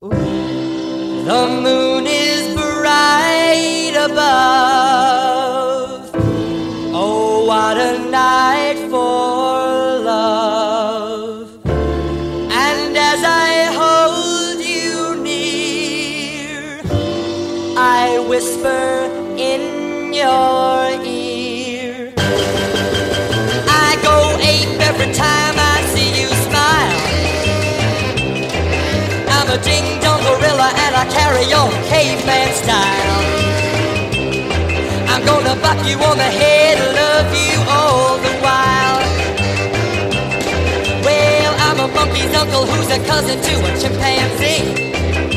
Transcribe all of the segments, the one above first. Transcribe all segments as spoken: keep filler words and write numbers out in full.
The moon is bright above. Oh, what a night for love. And as I hold you near, I whisper in your ear. I go ape every time I see you smile. I'm a ding-dong gorilla and I carry on caveman style. I'm gonna bop you on the head, love you all the while. Well, I'm a monkey's uncle who's a cousin to a chimpanzee.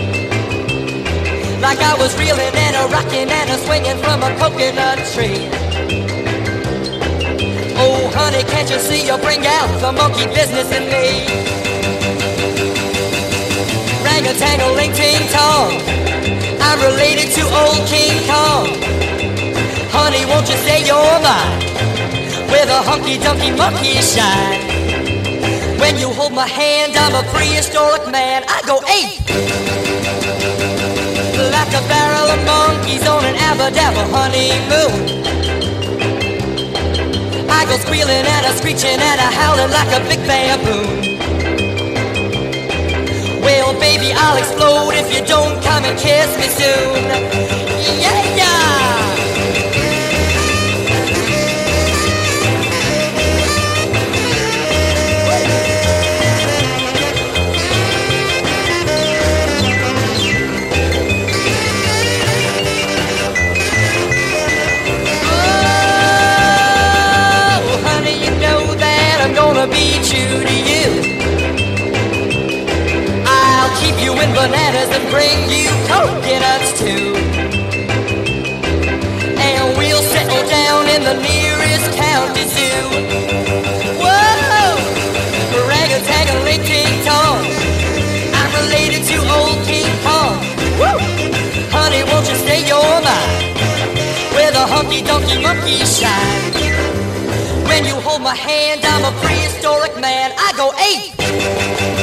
Like I was reeling and a rocking and a swinging from a coconut tree. Oh, honey, can't you see you bring out the monkey business in me? Rang-a-tang-a-ling-ting-tong, I'm related to old King Kong. Honey, won't you say you're mine, where the hunky-dunky monkeys shine. When you hold my hand, I'm a prehistoric man. I go ape, like a barrel of monkeys on an abba-dabba honeymoon. I go squealing and a screeching and a howling like a big baboon. Well, baby, I'll explode if you don't come and kiss me soon. Yeah, yeah. Oh, honey, you know that I'm gonna be true to you. Keep you in bananas and bring you coconuts too. And we'll settle down in the nearest county zoo. Whoa! Rang-a-tang-a-ling-ting-tong, I'm related to old King Kong. Woo! Honey, won't you say you're mine, where the hunky-dunky monkeys shine. When you hold my hand, I'm a prehistoric man. I go ape,